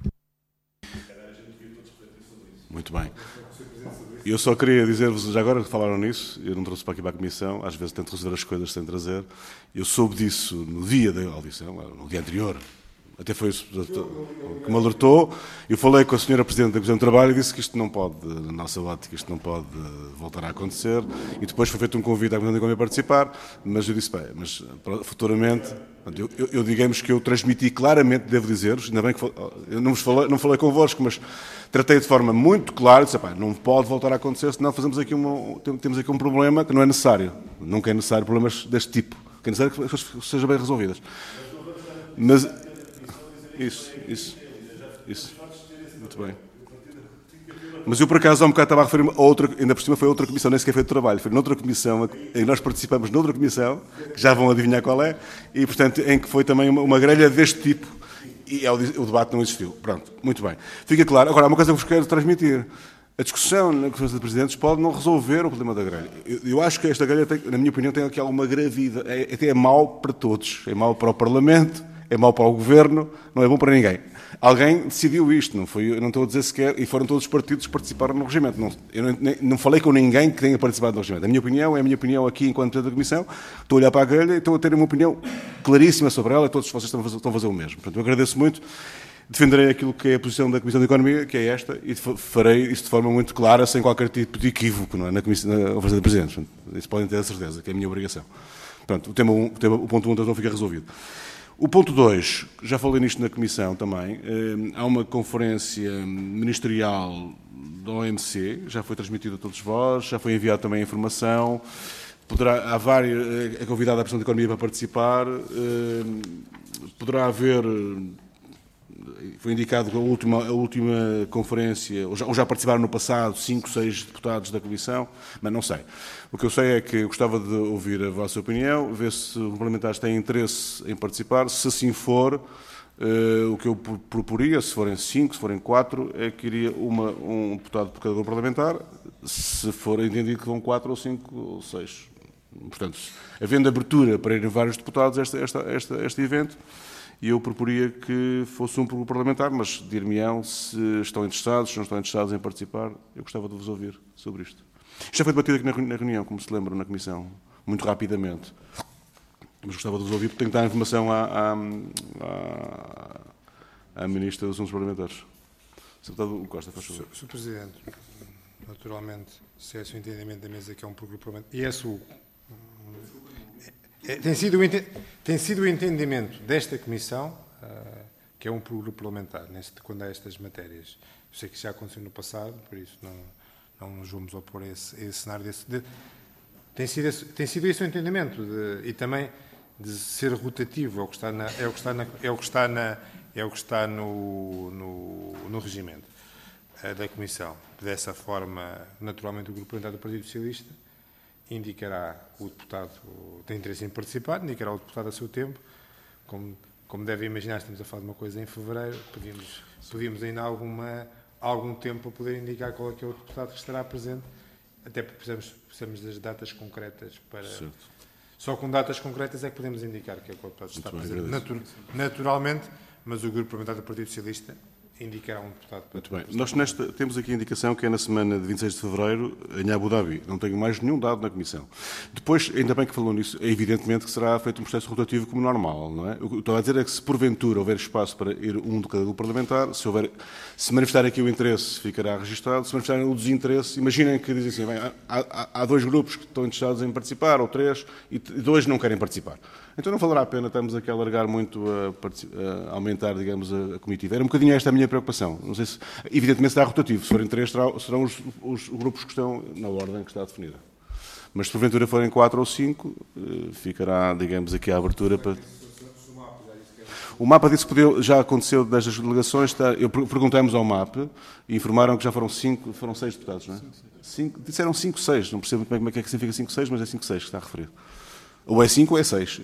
Muito bem. Eu só queria dizer-vos, já agora que falaram nisso, eu não trouxe para aqui para a Comissão, às vezes tento resolver as coisas sem trazer, eu soube disso no dia da audição, no dia anterior, até foi isso que me alertou. Eu falei com a senhora Presidente da Comissão de Trabalho e disse que isto não pode, na nossa ótica, isto não pode voltar a acontecer. E depois foi feito um convite à Comissão de Economia a participar, mas eu disse, bem, mas futuramente, eu digamos que eu transmiti claramente, devo dizer-vos, ainda bem que eu não falei convosco, mas tratei de forma muito clara, disse, não pode voltar a acontecer, senão temos aqui um problema que não é necessário. Nunca é necessário problemas deste tipo. Que é necessário que as coisas sejam bem resolvidas. Mas... Isso. Muito bem. Mas eu, por acaso, há um bocado estava a referir-me a outra, ainda por cima foi outra comissão, nem sequer foi de trabalho, foi noutra comissão, e nós participamos noutra comissão, que já vão adivinhar qual é, e, portanto, em que foi também uma grelha deste tipo, e o debate não existiu. Pronto, muito bem. Fica claro. Agora, há uma coisa que vos quero transmitir. A discussão na Conferência de Presidentes pode não resolver o problema da grelha. Eu acho que esta grelha, na minha opinião, tem aqui alguma gravidade. Até é mau para todos. É mau para o Parlamento, é mau para o Governo, não é bom para ninguém. Alguém decidiu isto, não foi, eu não estou a dizer sequer, e foram todos os partidos que participaram no regimento. Eu não falei com ninguém que tenha participado no regimento. A minha opinião é a minha opinião aqui enquanto Presidente da Comissão. Estou a olhar para a grelha e estou a ter uma opinião claríssima sobre ela e todos vocês estão a fazer o mesmo. Portanto, eu agradeço muito. Defenderei aquilo que é a posição da Comissão de Economia, que é esta, e farei isso de forma muito clara, sem qualquer tipo de equívoco, não é? Na Conferência de Presidentes. Portanto, isso podem ter a certeza, que é a minha obrigação. Portanto, o ponto 1 não fica resolvido. O ponto 2, já falei nisto na Comissão também, há uma conferência ministerial da OMC, já foi transmitida a todos vós, já foi enviada também a informação, há várias, é convidada a Comissão de Economia para participar, poderá haver... Foi indicado que a última conferência, ou já participaram no passado 5, 6 deputados da Comissão, mas não sei. O que eu sei é que eu gostava de ouvir a vossa opinião, ver se os parlamentares têm interesse em participar. Se assim for, o que eu proporia, se forem 5, se forem 4, é que iria um deputado por cada grupo parlamentar, se for entendido que vão 4 ou 5 ou 6. Portanto, havendo abertura para irem vários deputados a este evento, e eu proporia que fosse um grupo parlamentar, mas dir-me-ão se estão interessados, se não estão interessados em participar. Eu gostava de vos ouvir sobre isto. Isto já foi debatido aqui na reunião, como se lembra, na Comissão, muito rapidamente. Mas gostava de vos ouvir, porque tenho que dar informação à Ministra dos Assuntos Parlamentares. Sr. Deputado Costa, faz favor. Sr. Presidente, naturalmente, se é o entendimento da mesa que é um grupo parlamentar, e é tem sido o entendimento desta Comissão que é um grupo parlamentar quando há estas matérias. Eu sei que já aconteceu no passado, por isso não nos vamos opor a esse cenário. Tem sido esse o entendimento e também de ser rotativo, é o que está no regimento da Comissão. Dessa forma, naturalmente, o grupo parlamentar do Partido Socialista indicará o deputado que tem interesse em participar, indicará o deputado a seu tempo. Como devem imaginar, estamos a falar de uma coisa em fevereiro, pedimos ainda algum tempo para poder indicar qual é que é o deputado que estará presente, até porque precisamos das datas concretas para... Certo. Só com datas concretas é que podemos indicar que é o deputado que está presente. Naturalmente, mas o grupo parlamentar do Partido Socialista indicará um deputado. Muito bem. Nós temos aqui a indicação que é na semana de 26 de fevereiro em Abu Dhabi. Não tenho mais nenhum dado na Comissão. Depois, ainda bem que falou nisso, é evidentemente que será feito um processo rotativo como normal, não é? O que estou a dizer é que se porventura houver espaço para ir um de cada grupo parlamentar, se manifestar aqui o interesse, ficará registado. Se manifestarem o desinteresse, imaginem que dizem assim, bem, há 2 grupos que estão interessados em participar, ou 3, e 2 não querem participar. Então não valerá a pena, estamos aqui a alargar muito, a aumentar, digamos, a comitiva. Era um bocadinho esta a minha preocupação. Não sei se, evidentemente será rotativo. Se forem 3, serão os grupos que estão na ordem que está definida. Mas se porventura forem 4 ou 5, ficará, digamos, aqui a abertura para... O MAP disse que já aconteceu destas delegações. Perguntamos ao MAP e informaram que já foram 6 deputados, não é? Disseram 5, 6. Não percebo muito bem como é que significa 5, 6, mas é 5, 6 que está referido. Ou é 5 ou é 6.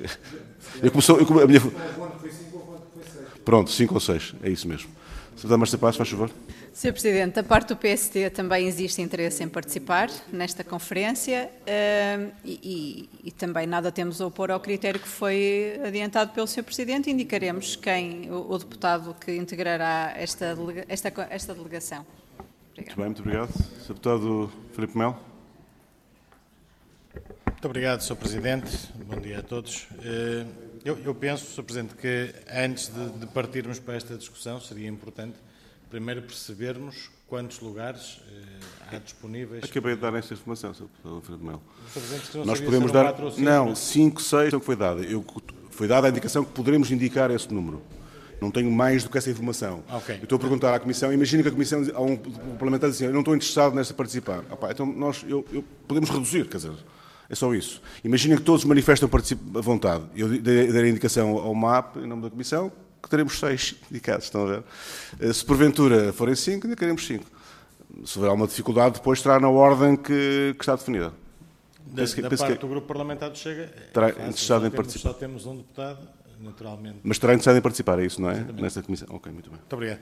Pronto, 5 ou 6, é isso mesmo. Sr. Deputado Marcelo Passos, faz favor. Sr. Presidente, da parte do PSD também existe interesse em participar nesta conferência e também nada temos a opor ao critério que foi adiantado pelo Sr. Presidente. Indicaremos quem, o deputado que integrará esta delegação. Obrigado. Muito obrigado. Sr. Deputado Filipe Melo. Muito obrigado, Sr. Presidente. Bom dia a todos. Eu penso, Sr. Presidente, que antes de partirmos para esta discussão seria importante primeiro percebermos quantos lugares há disponíveis. Acabei de dar esta informação, Sr. Deputado Filipe Melo. Sr. Presidente, que não Nós sabia podemos se eram dar. 4 ou 5, Não, 5, 6 é o que foi dado. Foi dada a indicação que poderemos indicar esse número. Não tenho mais do que essa informação. Ok. Eu estou a perguntar à Comissão, imagina que a Comissão, há um parlamentar diz assim, eu não estou interessado nesta participar. Então podemos reduzir, quer dizer, é só isso. Imagina que todos manifestam a vontade. Eu darei a indicação ao MAP, em nome da Comissão, que teremos 6 indicados, estão a ver? Se porventura forem 5, indicaremos 5. Se houver alguma dificuldade, depois estará na ordem que está definida. Da parte do Grupo Parlamentar do Chega, terá interessado em participar. Só temos um deputado, naturalmente. Mas estará interessado em participar, é isso, não é? Exatamente. Nesta Comissão. Ok, muito bem. Muito obrigado.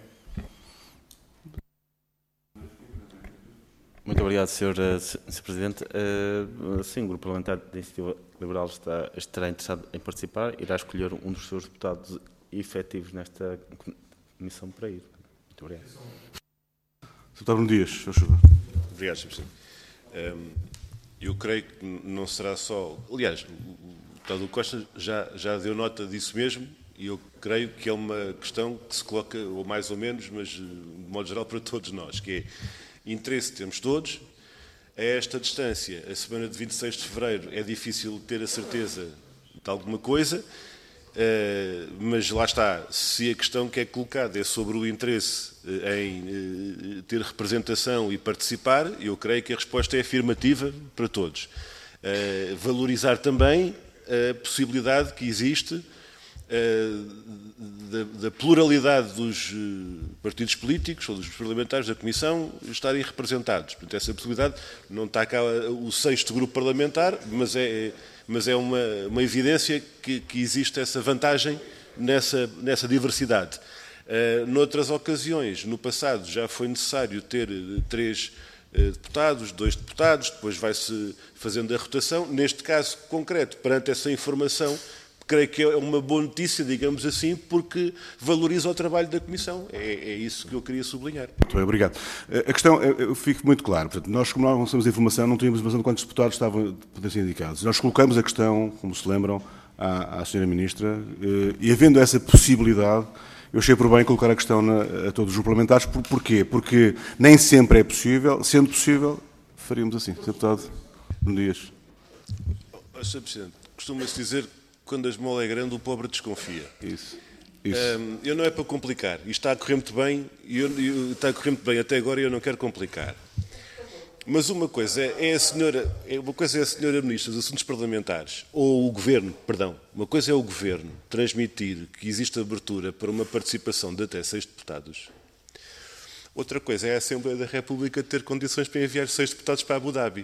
Muito obrigado, Sr. Presidente. Sim, o Grupo Parlamentar da Iniciativa Liberal estará interessado em participar, irá escolher um dos seus deputados efetivos nesta comissão para ir. Muito obrigado. Sr. Deputado Dias, por favor. Obrigado, Sr. Presidente. Eu creio que não será só... Aliás, o deputado Costa já deu nota disso mesmo e eu creio que é uma questão que se coloca, ou mais ou menos, mas de modo geral para todos nós, que é interesse temos todos. A esta distância, a semana de 26 de fevereiro, é difícil ter a certeza de alguma coisa, mas lá está, se a questão que é colocada é sobre o interesse em ter representação e participar, eu creio que a resposta é afirmativa para todos. Valorizar também a possibilidade que existe da pluralidade dos partidos políticos ou dos parlamentares da Comissão estarem representados. Portanto, essa possibilidade não está cá o 6º grupo parlamentar, mas é uma evidência que existe essa vantagem nessa diversidade. Noutras ocasiões, no passado, já foi necessário ter 3 deputados, 2 deputados, depois vai-se fazendo a rotação. Neste caso concreto, perante essa informação, creio que é uma boa notícia, digamos assim, porque valoriza o trabalho da Comissão. É isso que eu queria sublinhar. Muito bem, obrigado. A questão, eu fico muito claro. Portanto, nós, como não temos informação, não tínhamos informação de quantos deputados estavam podendo ser indicados. Nós colocamos a questão, como se lembram, à Sra. Ministra, e havendo essa possibilidade, eu achei por bem colocar a questão a todos os parlamentares. Porquê? Porque nem sempre é possível. Sendo possível, faríamos assim. Sr. Deputado Dias. Sr. Presidente, costuma-se dizer que quando a esmola é grande, o pobre desconfia. Isso. Eu não é para complicar. Isto está a correr muito bem, está a correr muito bem até agora e eu não quero complicar. Mas uma coisa é a senhora Ministra dos Assuntos Parlamentares, ou o Governo, perdão, uma coisa é o Governo transmitir que existe abertura para uma participação de até 6 deputados. Outra coisa é a Assembleia da República ter condições para enviar 6 deputados para Abu Dhabi.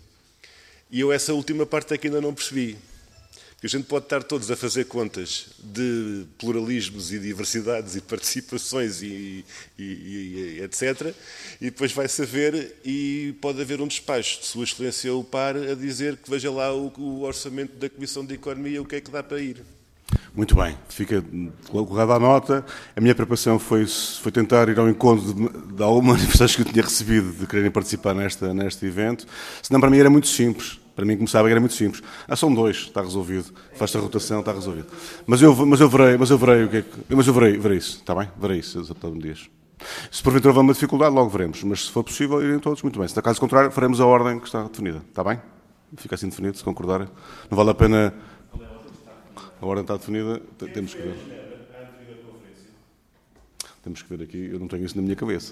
E eu essa última parte é que ainda não percebi. Que a gente pode estar todos a fazer contas de pluralismos e diversidades e participações e etc. E depois vai saber e pode haver um despacho de Sua Excelência o Par a dizer que veja lá o orçamento da Comissão de Economia, o que é que dá para ir. Muito bem, fica colocada a nota. A minha preocupação foi tentar ir ao encontro de algumas manifestações que eu tinha recebido de quererem participar neste evento. Senão, para mim era muito simples. Para mim, como sabem, era muito simples. São 2, está resolvido. Faz a rotação, está resolvido. Mas eu verei o que é que... Mas eu verei isso, está bem? Verei isso, Sr. Deputado Dias. Se porventura houver uma dificuldade, logo veremos. Mas se for possível, irem todos muito bem. Se caso contrário, faremos a ordem que está definida. Está bem? Fica assim definido, se concordarem. Não vale a pena... A ordem está definida, temos que ver. Temos que ver aqui, eu não tenho isso na minha cabeça.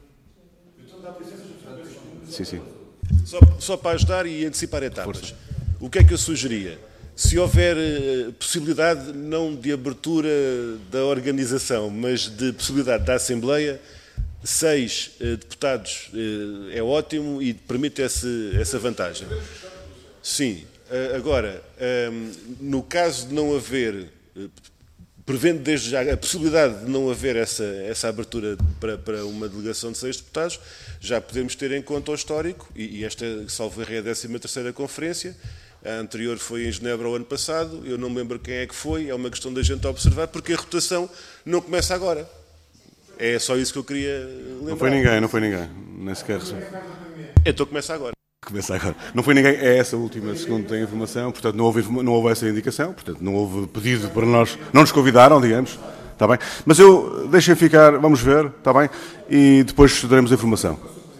Sim. Só para ajudar e antecipar etapas. Força. O que é que eu sugeria? Se houver possibilidade, não de abertura da organização, mas de possibilidade da Assembleia, 6 deputados é ótimo e permite essa vantagem. Sim. Agora, no caso de não haver, prevendo desde já a possibilidade de não haver essa abertura para uma delegação de 6 deputados, já podemos ter em conta o histórico, e esta, salvo erro, é a 13ª conferência. A anterior foi em Genebra o ano passado, eu não me lembro quem é que foi, é uma questão da gente observar, porque a rotação não começa agora. É só isso que eu queria lembrar. Não foi ninguém, nem sequer. Então começa agora. Começa agora. Não foi ninguém, é essa última, segundo tenho informação, portanto não houve essa indicação, portanto não houve pedido para nós, não nos convidaram, digamos, está bem? Mas deixem ficar, vamos ver, está bem? E depois daremos a informação.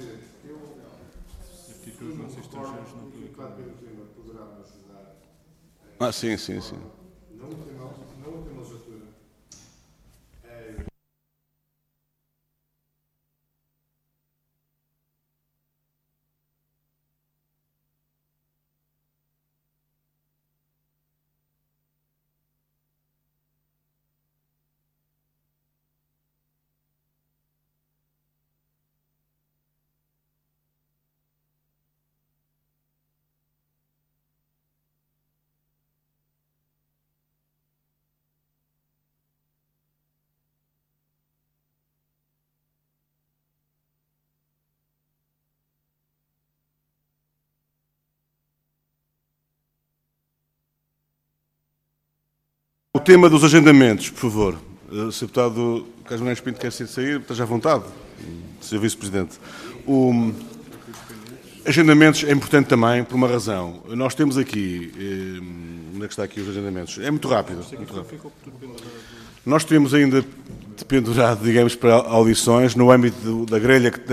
Sim. O tema dos agendamentos, por favor. Sr. Deputado Carlos Magalhães Pinto quer sair, esteja à vontade, Sr. Vice-Presidente. Agendamentos é importante também por uma razão. Nós temos aqui, onde é que está aqui os agendamentos? É muito rápido. Nós temos ainda pendurado, digamos, para audições, no âmbito da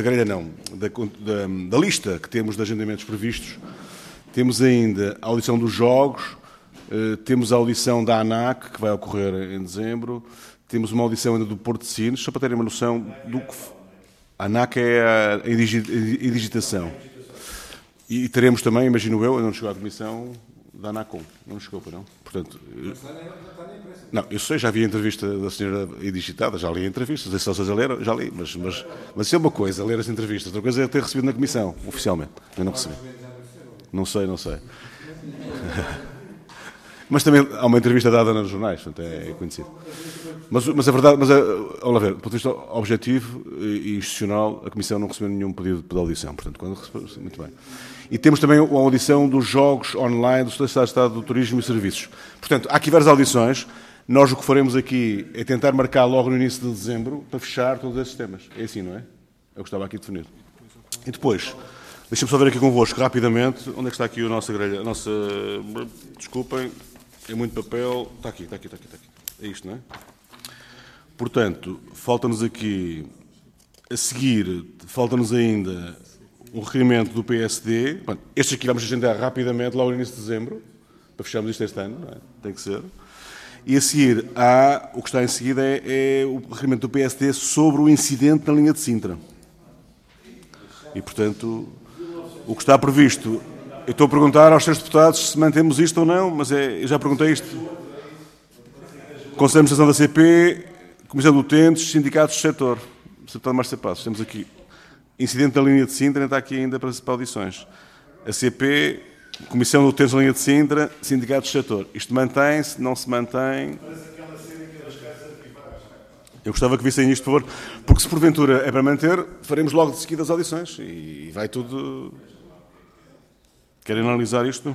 lista que temos de agendamentos previstos. Temos ainda a audição dos jogos, temos a audição da ANAC, que vai ocorrer em dezembro, temos uma audição ainda do Porto de Sines, só para terem uma noção do que... A ANAC é a indigitação. E teremos também, imagino eu, não chegou à comissão da ANACOM, não chegou para não. Portanto, não, eu sei, já vi a entrevista da senhora indigitada, já li a entrevista, não sei se vocês já leram, já li, mas isso é uma coisa, ler as entrevistas, outra coisa é ter recebido na comissão, oficialmente. Eu não recebi. Não sei. Mas também há uma entrevista dada nos jornais, portanto é conhecido. Mas a verdade, vamos lá ver, do ponto de vista objetivo e institucional, a Comissão não recebeu nenhum pedido de audição, portanto, quando recebeu, muito bem. E temos também a audição dos jogos online do Estado do Turismo e Serviços. Portanto, há aqui várias audições. Nós o que faremos aqui é tentar marcar logo no início de dezembro para fechar todos esses temas. É assim, não é? É o que estava aqui definido. E depois, deixem-me só ver aqui convosco, rapidamente, onde é que está aqui a nossa grelha? Desculpem, é muito papel. Está aqui. É isto, não é? Portanto, falta-nos aqui, a seguir, falta-nos ainda um requerimento do PSD. Bom, este aqui vamos agendar rapidamente, logo no início de dezembro, para fecharmos isto este ano, não é? Tem que ser. E a seguir, o que está em seguida é o requerimento do PSD sobre o incidente na linha de Sintra. E, portanto, o que está previsto... Eu estou a perguntar aos 3 deputados se mantemos isto ou não, mas eu já perguntei isto. Conselho de Administração da CP, Comissão de Utentes, Sindicatos do Setor. Sr. Deputado Márcio Passos, temos aqui incidente da linha de Sintra, está aqui ainda para audições. A CP, Comissão de Utentes da linha de Sintra, Sindicatos do Setor. Isto mantém-se, não se mantém? Eu gostava que vissem isto, por favor, porque se porventura é para manter, faremos logo de seguida as audições e vai tudo... Querem analisar isto?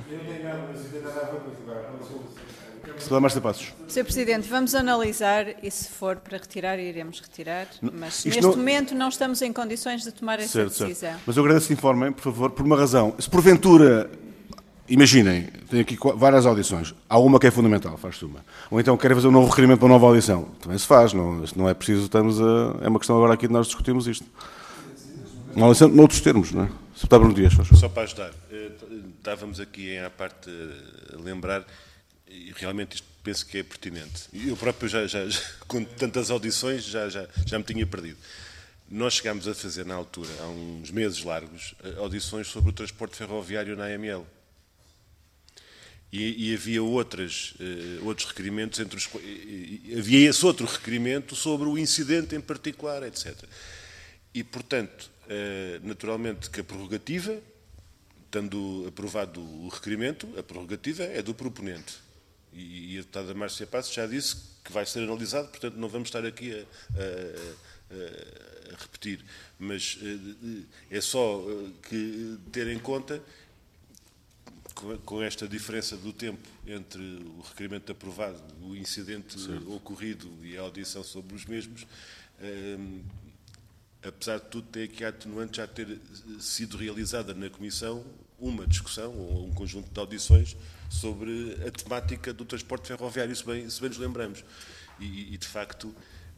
Sr. Márcia Passos. Sr. Presidente, vamos analisar e se for para retirar, iremos retirar, mas neste não... momento não estamos em condições de tomar essa decisão. Certo. Mas eu agradeço que informem, por favor, por uma razão. Se porventura, imaginem, tenho aqui várias audições, há uma que é fundamental, faz-se uma. Ou então querem fazer um novo requerimento para uma nova audição. Também se faz, não é preciso, é uma questão agora aqui de nós discutirmos isto. Uma audição noutros termos, não é? Sr. Deputado Bruno Dias, faz favor. Só para ajudar, estávamos aqui à parte a lembrar, e realmente isto penso que é pertinente. Eu próprio com tantas audições, já me tinha perdido. Nós chegámos a fazer, na altura, há uns meses largos, audições sobre o transporte ferroviário na AML. E havia outros requerimentos, havia esse outro requerimento sobre o incidente em particular, etc. E, portanto, naturalmente que a prerrogativa estando aprovado o requerimento, a prerrogativa é do proponente. E a deputada Márcia Passos já disse que vai ser analisado, portanto não vamos estar aqui a repetir. Mas é só que ter em conta, com esta diferença do tempo entre o requerimento aprovado, o incidente ocorrido e a audição sobre os mesmos, apesar de tudo, tem aqui a atenuante já ter sido realizada na Comissão uma discussão ou um conjunto de audições sobre a temática do transporte ferroviário, se bem nos lembramos. E de facto...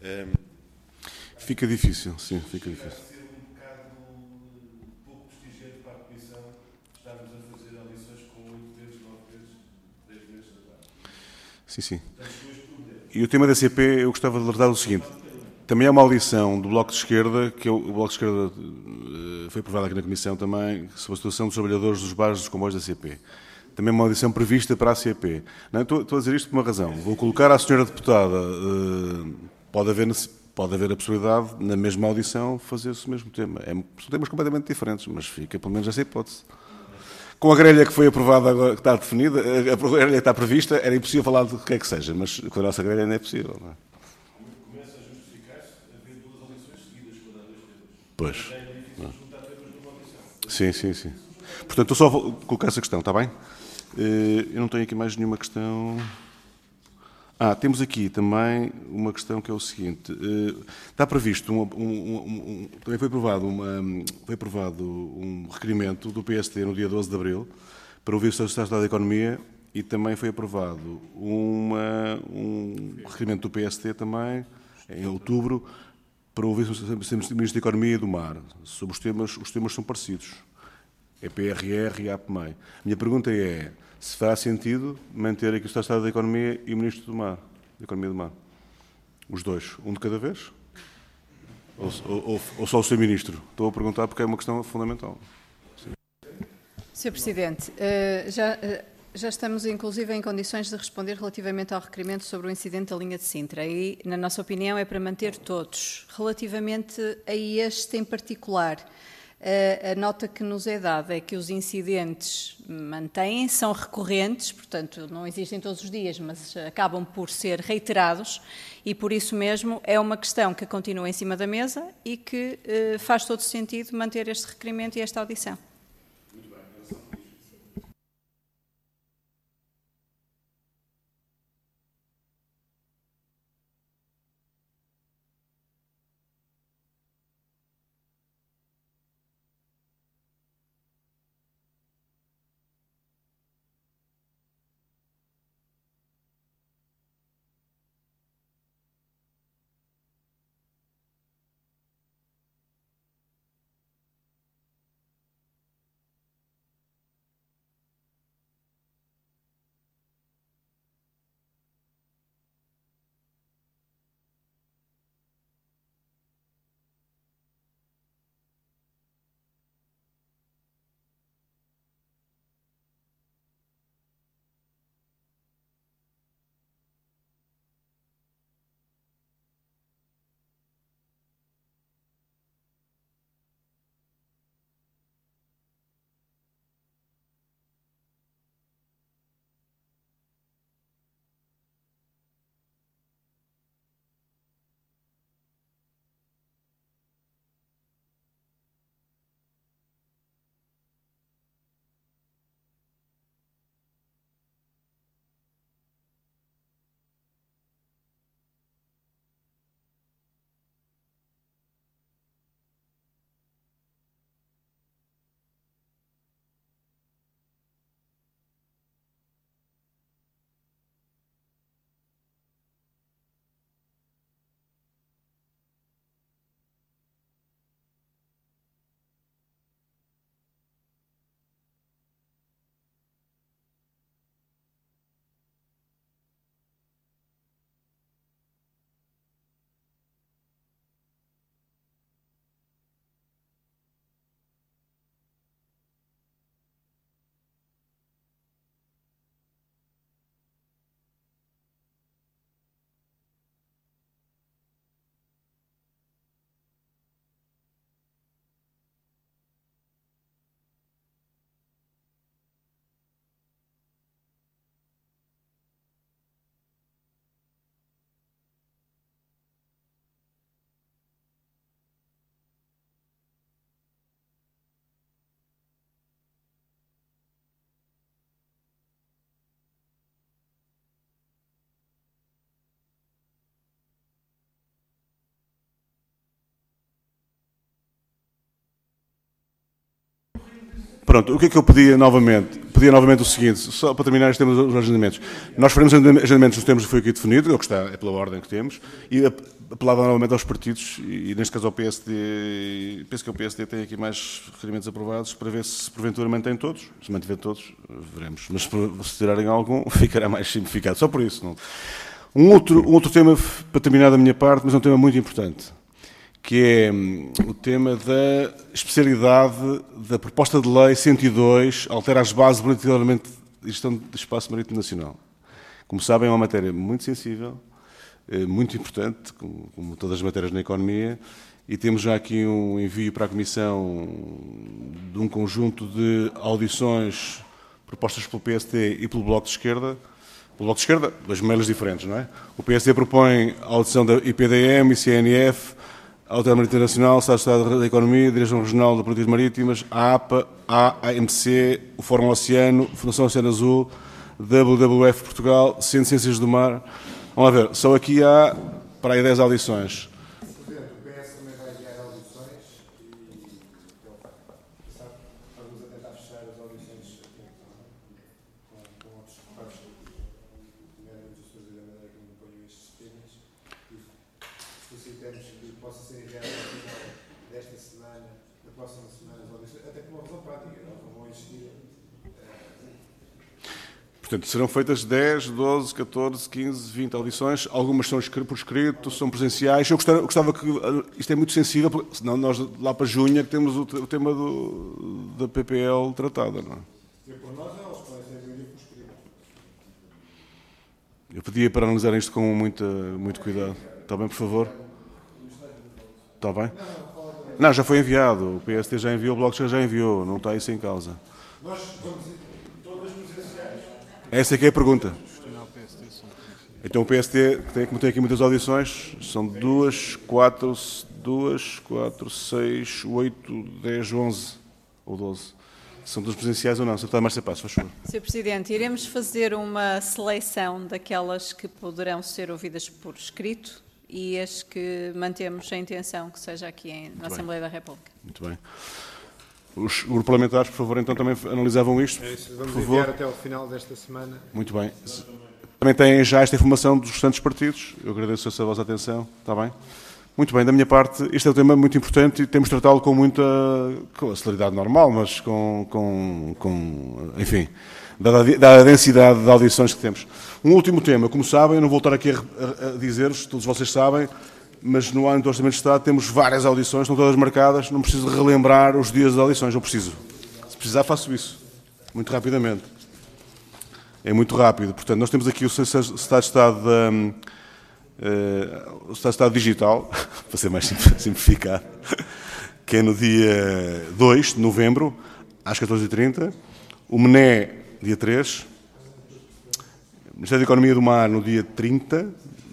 Fica difícil, sim, fica difícil. Vai ser um bocado pouco prestigiante para a Comissão estarmos a fazer audições com 8 vezes, 9 vezes, 10 vezes da tarde. Sim, sim. E o tema da CP, eu gostava de alertar o seguinte. Também é uma audição do Bloco de Esquerda, que o Bloco de Esquerda foi aprovado aqui na Comissão também, sobre a situação dos trabalhadores dos bares dos comboios da CP. Também é uma audição prevista para a CP. Não, estou a dizer isto por uma razão. Vou colocar à senhora deputada, pode haver a possibilidade, na mesma audição, fazer-se o mesmo tema. São temas completamente diferentes, mas fica pelo menos essa hipótese. Com a grelha que foi aprovada agora, que está definida, a grelha que está prevista, era impossível falar do que é que seja, mas com a nossa grelha não é possível. Não é? Começa a justificar-se haver 2 audições seguidas para dar 2 temas. Pois. Já é difícil juntar temas numa audição. Sim, sim, sim. Portanto, eu só vou colocar essa questão, está bem? Eu não tenho aqui mais nenhuma questão. Temos aqui também uma questão que é o seguinte. Está previsto, também foi aprovado um requerimento do PST no dia 12 de abril para ouvir o Secretário da Economia e também foi aprovado um requerimento do PST também, em outubro, para ouvir o Ministro da Economia e do Mar. Sobre os temas são parecidos. É PRR e APMEI. A minha pergunta é se fará sentido manter aqui o Secretário da Economia e o Ministro do Mar, da Economia do Mar. Os dois, um de cada vez? Ou só o seu Ministro? Estou a perguntar porque é uma questão fundamental. Sr. Presidente, já estamos inclusive em condições de responder relativamente ao requerimento sobre o incidente da linha de Sintra e, na nossa opinião, é para manter todos. Relativamente a este em particular, a nota que nos é dada é que os incidentes mantêm-se, são recorrentes, portanto não existem todos os dias, mas acabam por ser reiterados e por isso mesmo é uma questão que continua em cima da mesa e que faz todo sentido manter este requerimento e esta audição. Pronto, o que é que eu pedia novamente? Pedia novamente o seguinte, só para terminar este tema dos agendamentos. Nós faremos agendamentos nos termos que foi aqui definido, é o que está, é pela ordem que temos, e apelava novamente aos partidos, e neste caso ao PSD, penso que o PSD tem aqui mais requerimentos aprovados, para ver se porventura mantém todos. Se mantiver todos, veremos. Mas se tirarem algum, ficará mais simplificado. Só por isso. Não. Um outro tema, para terminar da minha parte, mas é um tema muito importante, que é o tema da especialidade da proposta de lei 102, altera as bases voluntariamente de gestão do espaço marítimo nacional. Como sabem, é uma matéria muito sensível, muito importante, como todas as matérias na economia, e temos já aqui um envio para a Comissão de um conjunto de audições propostas pelo PSD e pelo Bloco de Esquerda. Pelo Bloco de Esquerda, dois meios diferentes, não é? O PSD propõe a audição da IPDM, ICNF, a Autoridade Marítima Nacional, Estado da Economia, Direção Regional de Políticas Marítimas, a APA, a AMC, o Fórum Oceano, Fundação Oceano Azul, WWF Portugal, Centro de Ciências do Mar. Vamos lá ver, só aqui há para aí 10 audições. Presidente, o PS também vai enviar audições e estamos a tentar fechar as audições com outros deputados, nomeadamente os senhores da maneira que me apoiam estes temas, e solicitamos que possa ser enviado ao final desta semana, da próxima semana, as audições, até por uma razão prática, não vão existir. Portanto, serão feitas 10, 12, 14, 15, 20 audições. Algumas são por escrito, são presenciais. Eu gostava que... Isto é muito sensível, porque senão nós lá para junho é que temos o tema da PPL tratada, não é? Por nós, eles podem ser enviados por escrito. Eu pedia para analisar isto com muito cuidado. Está bem, por favor? Está bem? Não, já foi enviado. O PSD já enviou, o Bloco já enviou. Não está isso em causa. Nós vamos todas presenciais. Essa é que é a pergunta. Então o PSD, como tem aqui muitas audições, são 2, 4, 6, 8, 10, 11 ou 12. São todos presenciais ou não? Sr. Deputado Márcia Passos, faz favor. Sr. Presidente, iremos fazer uma seleção daquelas que poderão ser ouvidas por escrito e as que mantemos a intenção que seja aqui na Assembleia da República. Muito bem. Os parlamentares, por favor, então também analisavam isto. É isso, vamos por enviar favor. até ao final desta semana. Muito bem. Também têm já esta informação dos restantes partidos. Eu agradeço a vossa atenção. Está bem? Muito bem, da minha parte, este é um tema muito importante e temos de tratá-lo com a celeridade normal, mas enfim, dada a densidade de audições que temos. Um último tema, como sabem, eu não vou estar aqui a dizer-vos, todos vocês sabem, mas no ano do Orçamento de Estado temos várias audições, estão todas marcadas, não preciso relembrar os dias das audições, não preciso. Se precisar, faço isso, muito rapidamente. É muito rápido. Portanto, nós temos aqui o Estado de Estado o Estado de Estado Digital, para ser mais simplificado, que é no dia 2 de novembro, às 14h30, o MNE, dia 3, o Ministério da Economia do Mar, no dia 30,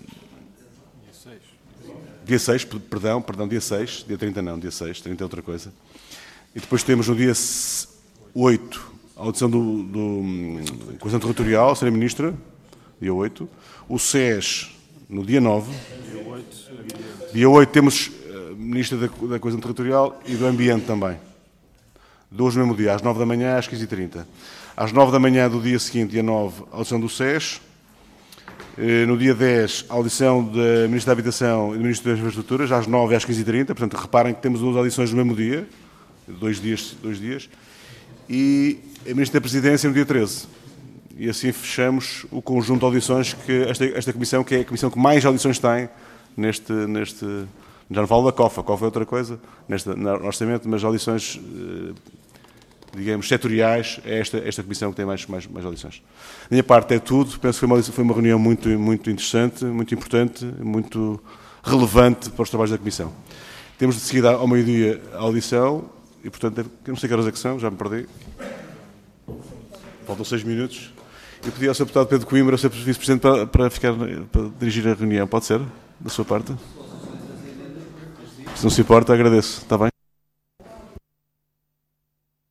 dia 6, perdão, dia 6, dia 30 não, dia 6, 30 é outra coisa, e depois temos no dia 8, a audição do Conselho Territorial, a Sra. Ministra, dia 8, o SES, no dia 9, dia 8 temos Ministra da Coesão Territorial e do Ambiente também. Dois no mesmo dia, às 9 da manhã, às 15h30. Às 9 da manhã do dia seguinte, dia 9, a audição do SES. No dia 10, a audição da Ministra da Habitação e do Ministro das Infraestruturas, às 9 e às 15h30. Portanto, reparem que temos duas audições no mesmo dia, dois dias. E a Ministra da Presidência no dia 13. E assim fechamos o conjunto de audições que esta comissão, que é a comissão que mais audições tem neste já não falo da COF, a COF é outra coisa, no orçamento, mas audições, digamos, setoriais, é esta comissão que tem mais audições. Da minha parte é tudo, penso que foi uma reunião muito interessante, muito importante, muito relevante para os trabalhos da comissão. Temos de seguida ao meio-dia a audição, e portanto, eu não sei que horas é que são, já me perdi. Faltam 6 minutos. Eu pedi ao Sr. Deputado Pedro Coimbra, o Sr. Vice-Presidente, para dirigir a reunião. Pode ser? Da sua parte? Se não se importa, agradeço. Está bem?